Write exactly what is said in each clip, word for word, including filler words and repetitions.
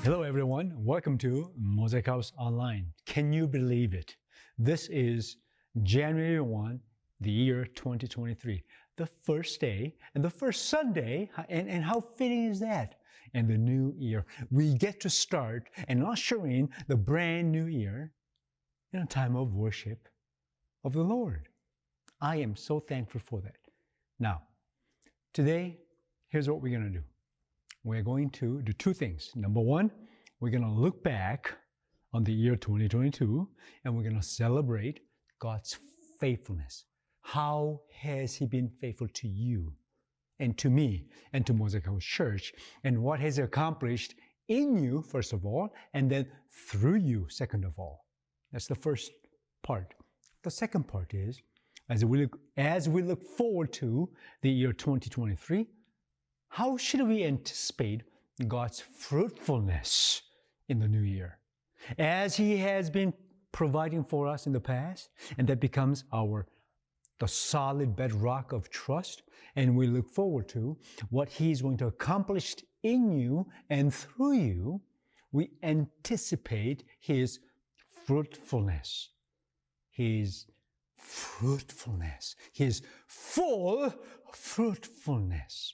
Hello everyone, welcome to Mosaic House Online. Can you believe it? This is January first, the year twenty twenty-three, the first day and the first Sunday, and, and how fitting is that? And the new year. We get to start and usher in the brand new year in a time of worship of the Lord. I am so thankful for that. Now, today, here's what we're going to do. We're going to do two things. Number one, we're going to look back on the year twenty twenty-two and we're going to celebrate God's faithfulness. How has He been faithful to you and to me and to Mosaic House Church, and what has He accomplished in you, first of all, and then through you, second of all. That's the first part. The second part is, as we look, as we look forward to the year twenty twenty-three, how should we anticipate God's fruitfulness in the new year? As He has been providing for us in the past, and that becomes our the solid bedrock of trust, and we look forward to what He's going to accomplish in you and through you, we anticipate His fruitfulness. His fruitfulness. His full fruitfulness.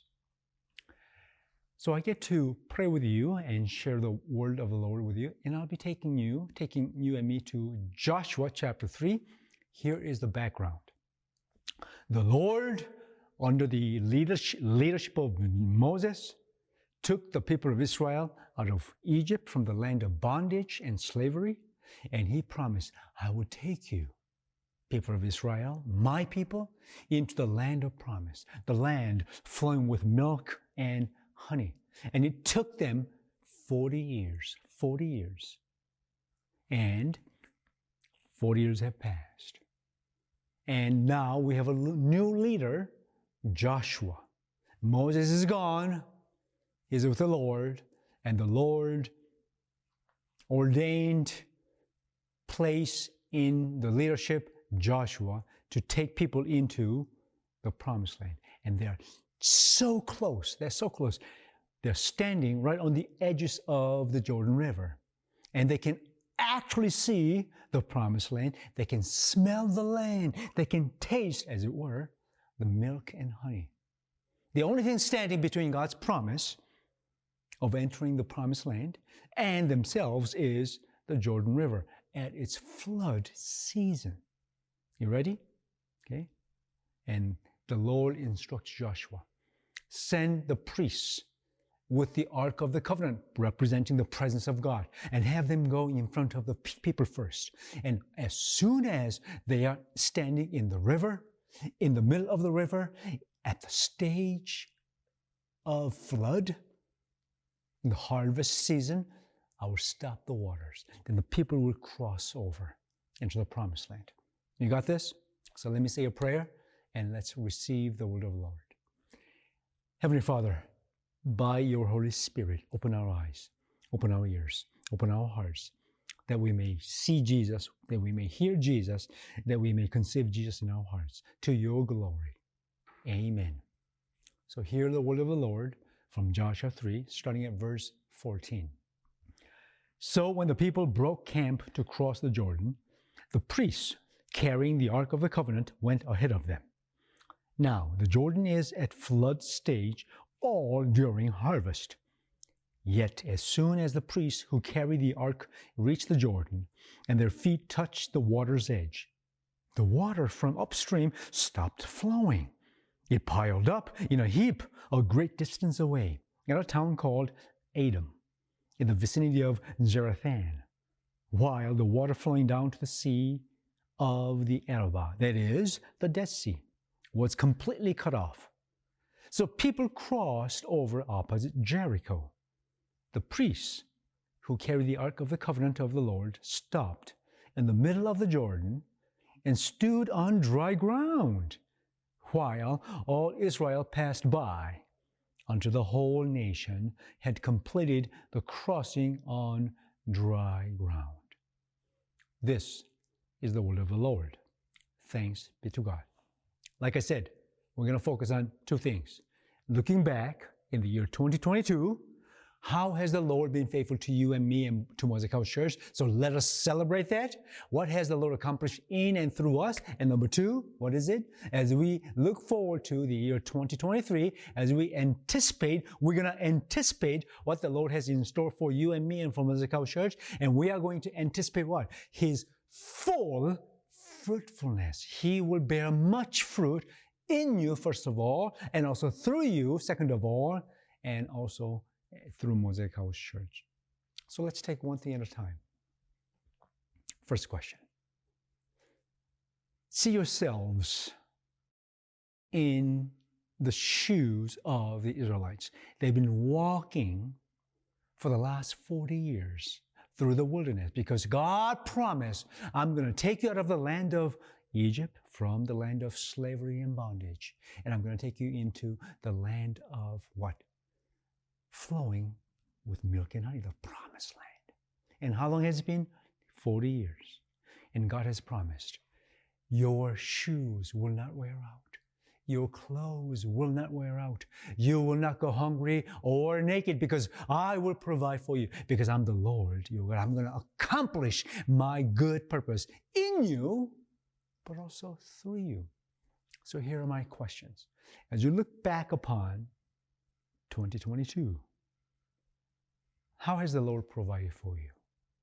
So I get to pray with you and share the word of the Lord with you. And I'll be taking you, taking you and me to Joshua chapter three. Here is the background. The Lord, under the leadership of Moses, took the people of Israel out of Egypt from the land of bondage and slavery. And He promised, I will take you, people of Israel, my people, into the land of promise, the land flowing with milk and honey. And it took them forty years, forty years. And forty years have passed. And now we have a new leader, Joshua. Moses is gone. He's with the Lord. And the Lord ordained place in the leadership, Joshua, to take people into the promised land. And they're so close. They're so close. They're standing right on the edges of the Jordan River. And they can actually see the promised land. They can smell the land. They can taste, as it were, the milk and honey. The only thing standing between God's promise of entering the promised land and themselves is the Jordan River at its flood season. You ready? Okay. And the Lord instructs Joshua, send the priests with the Ark of the Covenant, representing the presence of God, and have them go in front of the people first. And as soon as they are standing in the river, in the middle of the river, at the stage of flood, in the harvest season, I will stop the waters. Then the people will cross over into the promised land. You got this? So let me say a prayer, and let's receive the word of the Lord. Heavenly Father, by your Holy Spirit, open our eyes, open our ears, open our hearts, that we may see Jesus, that we may hear Jesus, that we may conceive Jesus in our hearts, to your glory. Amen. So hear the word of the Lord from Joshua three, starting at verse fourteen. So when the people broke camp to cross the Jordan, the priests carrying the Ark of the Covenant went ahead of them. Now, the Jordan is at flood stage all during harvest. Yet, as soon as the priests who carry the ark reach the Jordan and their feet touch the water's edge, the water from upstream stopped flowing. It piled up in a heap a great distance away at a town called Adam, in the vicinity of Zarethan, while the water flowing down to the sea of the Arabah, that is, the Dead Sea, was completely cut off. So people crossed over opposite Jericho. The priests who carried the Ark of the Covenant of the Lord stopped in the middle of the Jordan and stood on dry ground, while all Israel passed by, until the whole nation had completed the crossing on dry ground. This is the word of the Lord. Thanks be to God. Like I said, we're going to focus on two things. Looking back in the year twenty twenty-two, How has the Lord been faithful to you and me and to Mosaic House Church? So let us celebrate that. What has the Lord accomplished in and through us? And number two, what is it? As we look forward to the year twenty twenty-three, as we anticipate, we're going to anticipate what the Lord has in store for you and me and for Mosaic House Church. And we are going to anticipate what? His full fruitfulness. He will bear much fruit in you, first of all, and also through you, second of all, and also through Mosaic House Church. So let's take one thing at a time. First question. See yourselves in the shoes of the Israelites. They've been walking for the last forty years through the wilderness because God promised, I'm going to take you out of the land of Egypt, from the land of slavery and bondage, and I'm going to take you into the land of what? Flowing with milk and honey, the promised land. And how long has it been? forty years. And God has promised, your shoes will not wear out. Your clothes will not wear out. You will not go hungry or naked because I will provide for you because I'm the Lord your God. I'm going to accomplish my good purpose in you, but also through you. So here are my questions. As you look back upon twenty twenty-two, how has the Lord provided for you?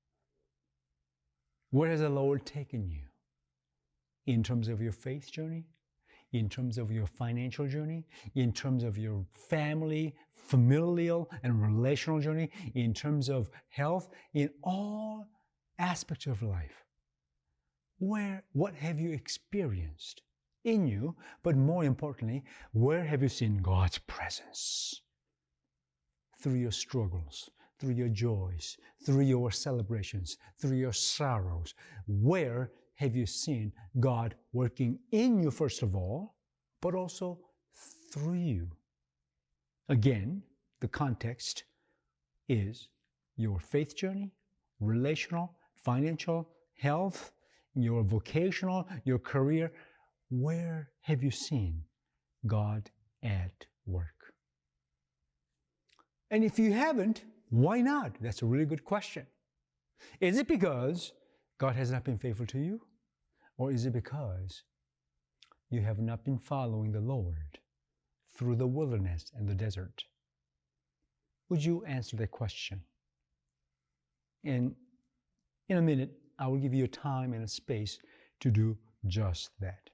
Where has the Lord taken you? In terms of your faith journey, in terms of your financial journey, in terms of your family, familial and relational journey, in terms of health, in all aspects of life. Where, what have you experienced in you? But more importantly, where have you seen God's presence? Through your struggles, through your joys, through your celebrations, through your sorrows. Where have you seen God working in you, first of all, but also through you? Again, the context is your faith journey, relational, financial, health, your vocational, your career. Where have you seen God at work? And if you haven't, why not? That's a really good question. Is it because God has not been faithful to you? Or is it because you have not been following the Lord through the wilderness and the desert? Would you answer that question? And in a minute, I will give you a time and a space to do just that.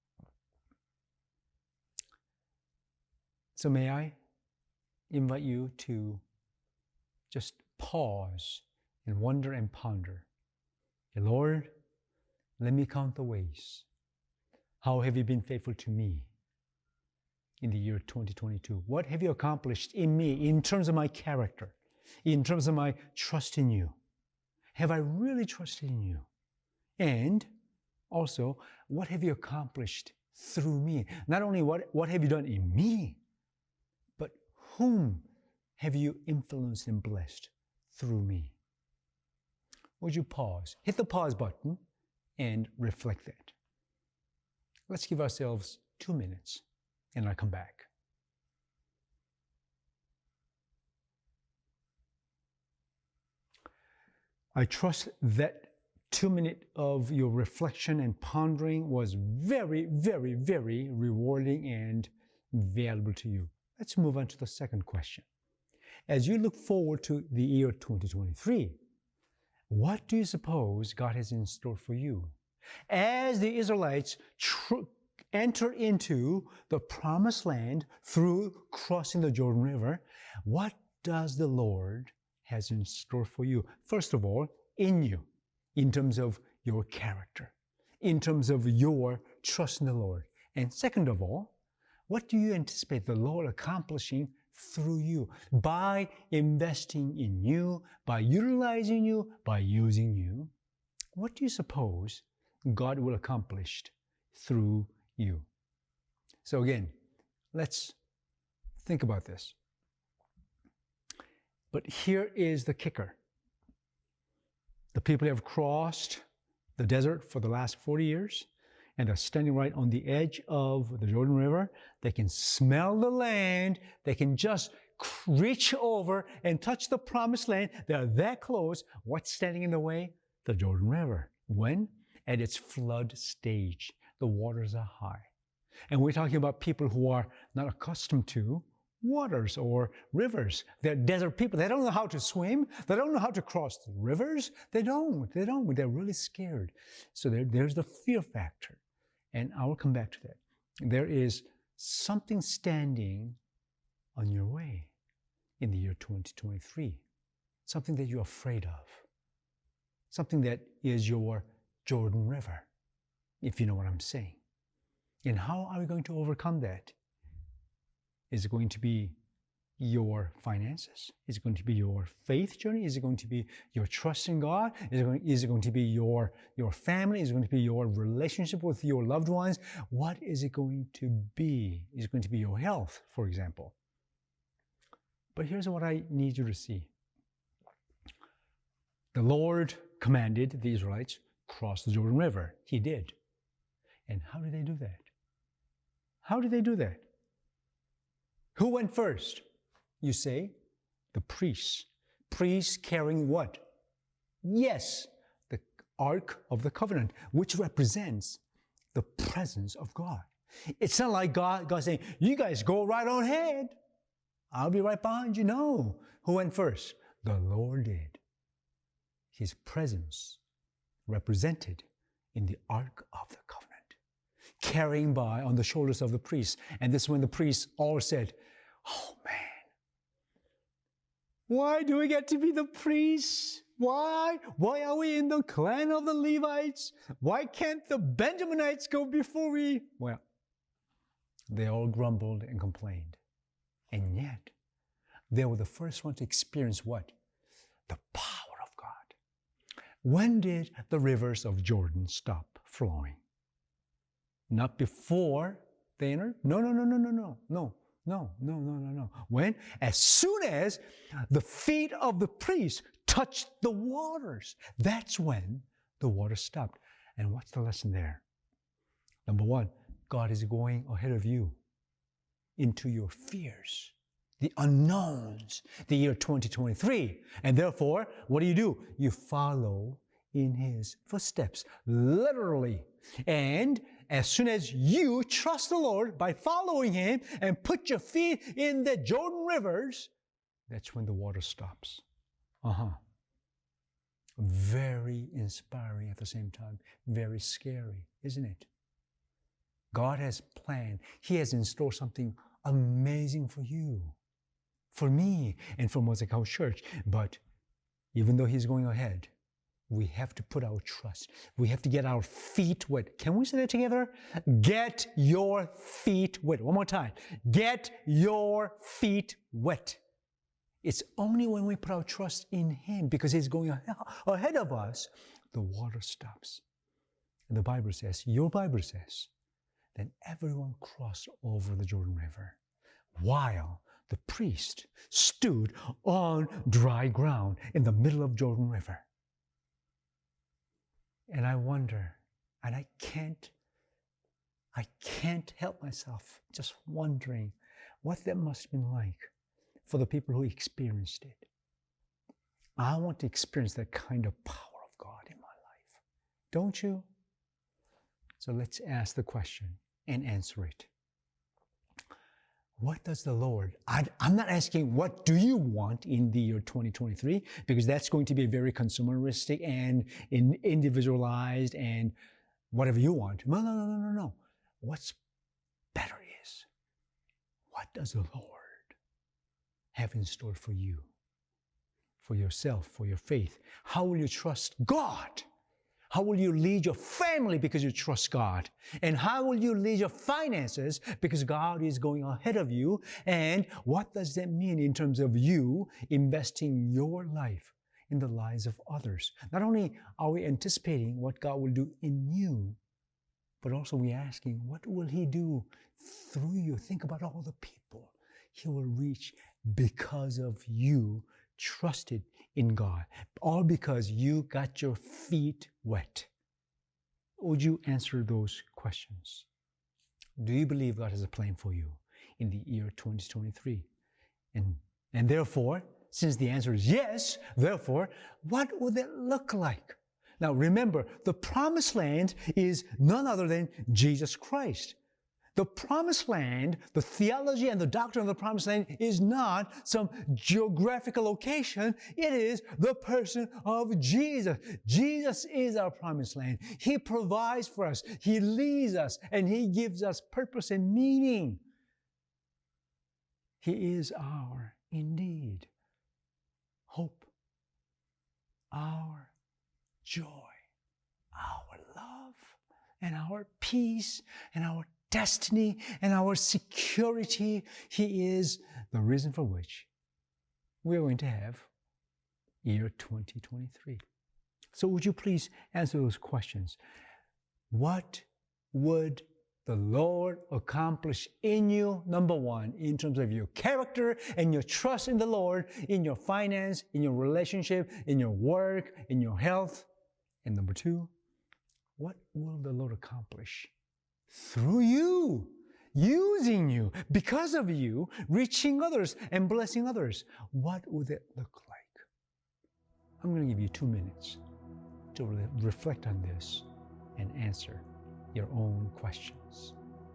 So may I invite you to just pause and wonder and ponder. Okay, Lord, let me count the ways. How have you been faithful to me in the year twenty twenty-two? What have you accomplished in me in terms of my character, in terms of my trust in you? Have I really trusted in you? And also, what have you accomplished through me? Not only what, what have you done in me, but whom have you influenced and blessed through me? Would you pause? Hit the pause button and reflect that. Let's give ourselves two minutes and I'll come back. I trust that two minutes of your reflection and pondering was very, very, very rewarding and valuable to you. Let's move on to the second question. As you look forward to the year twenty twenty-three, what do you suppose God has in store for you? As the Israelites tr- enter into the promised land through crossing the Jordan River, what does the Lord has in store for you? First of all, in you, in terms of your character, in terms of your trust in the Lord. And second of all, what do you anticipate the Lord accomplishing through you by investing in you, by utilizing you, by using you? What do you suppose God will accomplish through you? So again, let's think about this. But here is the kicker. The people have crossed the desert for the last forty years and are standing right on the edge of the Jordan River. They can smell the land. They can just reach over and touch the promised land. They're that close. What's standing in the way? The Jordan River. When? At its flood stage. The waters are high. And we're talking about people who are not accustomed to waters or rivers. They're desert people. They don't know how to swim. They don't know how to cross the rivers. They don't. They don't. They're really scared. So there, there's the fear factor. And I will come back to that. There is something standing on your way in the year twenty twenty-three. Something that you're afraid of. Something that is your Jordan River, if you know what I'm saying. And how are we going to overcome that? Is it going to be your finances? Is it going to be your faith journey? Is it going to be your trust in God? Is it going, is it going to be your, your family? Is it going to be your relationship with your loved ones? What is it going to be? Is it going to be your health, for example? But here's what I need you to see. The Lord commanded the Israelites cross the Jordan River. He did. And how did they do that? How did they do that? Who went first? You say, the priests. Priests carrying what? Yes, the Ark of the Covenant, which represents the presence of God. It's not like God, God saying, you guys go right on ahead. I'll be right behind you. No. Who went first? The Lord did. His presence represented in the Ark of the Covenant, carrying by on the shoulders of the priests. And this is when the priests all said, oh man, why do we get to be the priests? Why? Why are we in the clan of the Levites? Why can't the Benjaminites go before we? Well, they all grumbled and complained. And yet, they were the first ones to experience what? The power of God. When did the rivers of Jordan stop flowing? Not before they entered? No, no, no, no, no, no, no, no, no, no, no, no. When? As soon as the feet of the priests touched the waters, that's when the water stopped. And what's the lesson there? Number one, God is going ahead of you into your fears, the unknowns, the year twenty twenty-three. And therefore, what do you do? You follow in His footsteps, literally. And as soon as you trust the Lord by following Him and put your feet in the Jordan rivers, that's when the water stops. Uh-huh. Very inspiring at the same time. Very scary, isn't it? God has planned. He has in store something amazing for you, for me, and for Mosaic House Church. But even though He's going ahead, we have to put our trust. We have to get our feet wet. Can we say that together? Get your feet wet. One more time. Get your feet wet. It's only when we put our trust in Him, because He's going ahead of us, the water stops. And the Bible says, your Bible says, then everyone crossed over the Jordan River while the priest stood on dry ground in the middle of Jordan River. And I wonder, and I can't, I can't help myself just wondering what that must have been like for the people who experienced it. I want to experience that kind of power of God in my life. Don't you? So let's ask the question and answer it. What does the Lord, I, I'm not asking what do you want in the year twenty twenty-three, because that's going to be very consumeristic and in, individualized and whatever you want. No, no, no, no, no, no. What's better is, what does the Lord have in store for you, for yourself, for your faith? How will you trust God? How will you lead your family because you trust God? And how will you lead your finances because God is going ahead of you? And what does that mean in terms of you investing your life in the lives of others? Not only are we anticipating what God will do in you, but also we're asking, what will He do through you? Think about all the people He will reach because of you trusted in God, all because you got your feet wet. Would you answer those questions? Do you believe God has a plan for you in the year twenty twenty-three? And And therefore, since the answer is yes, therefore, what would it look like? Now remember, the promised land is none other than Jesus Christ. The promised land, the theology and the doctrine of the promised land is not some geographical location. It is the person of Jesus. Jesus is our promised land. He provides for us. He leads us, and He gives us purpose and meaning. He is our, indeed, hope, our joy, our love, and our peace, and our destiny, and our security. He is the reason for which we're going to have year twenty twenty-three. So would you please answer those questions? What would the Lord accomplish in you, number one, in terms of your character and your trust in the Lord, in your finance, in your relationship, in your work, in your health? And number two, what will the Lord accomplish through you, using you, because of you, reaching others and blessing others? What would it look like? I'm going to give you two minutes to re- reflect on this and answer your own questions.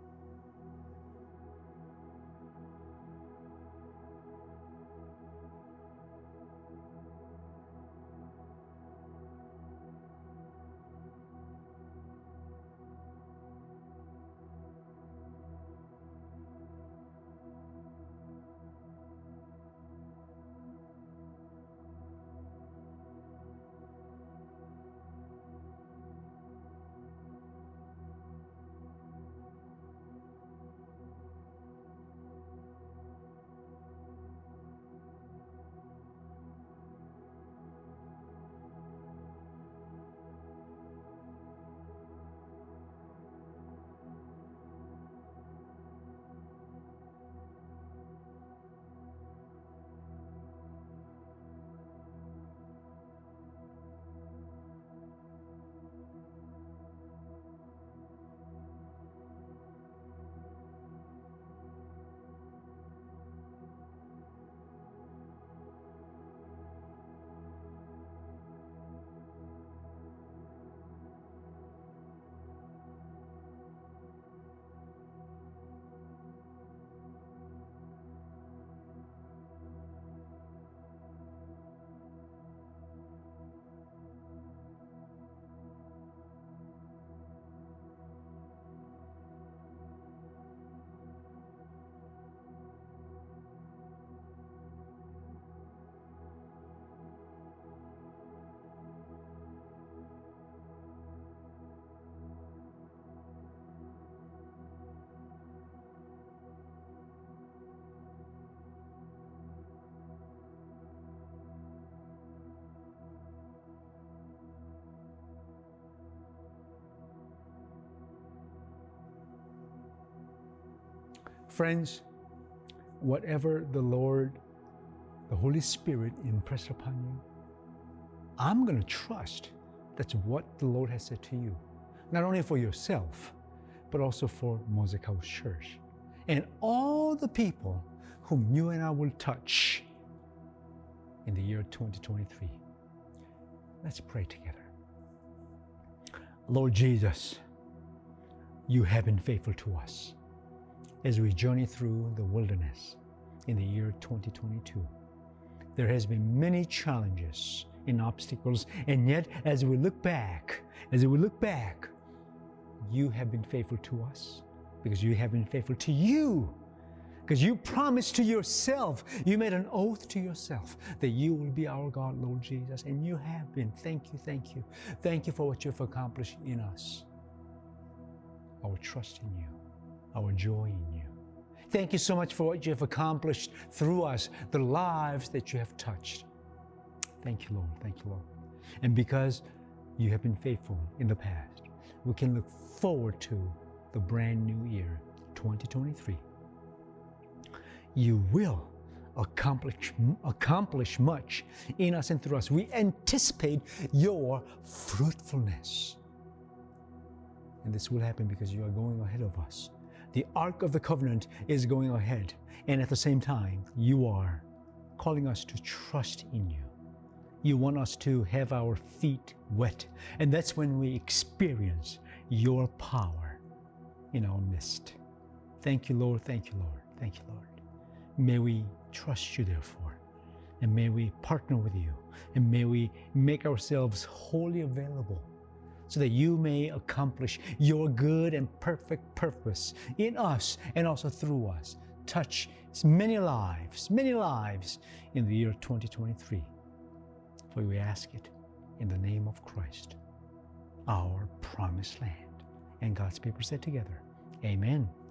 Friends, whatever the Lord, the Holy Spirit impressed upon you, I'm going to trust that's what the Lord has said to you. Not only for yourself, but also for Mosaic House Church and all the people whom you and I will touch in the year twenty twenty-three. Let's pray together. Lord Jesus, you have been faithful to us as we journey through the wilderness in the year twenty twenty-two. There has been many challenges and obstacles, and yet as we look back, as we look back, you have been faithful to us because you have been faithful to you. Because you promised to yourself, you made an oath to yourself that you will be our God, Lord Jesus, and you have been. Thank you, thank you. Thank you for what you've accomplished in us. Our trust in you, our joy in you. Thank you so much for what you have accomplished through us, the lives that you have touched. Thank you, Lord. Thank you, Lord. And because you have been faithful in the past, we can look forward to the brand new year, twenty twenty-three. You will accomplish, accomplish much in us and through us. We anticipate your fruitfulness. And this will happen because you are going ahead of us. The Ark of the Covenant is going ahead. And at the same time, you are calling us to trust in you. You want us to have our feet wet, and that's when we experience your power in our midst. Thank you, Lord. Thank you, Lord. Thank you, Lord. May we trust you, therefore, and may we partner with you, and may we make ourselves wholly available so that you may accomplish your good and perfect purpose in us and also through us. Touch many lives, many lives in the year twenty twenty-three. For we ask it in the name of Christ, our promised land. And God's people said together, Amen.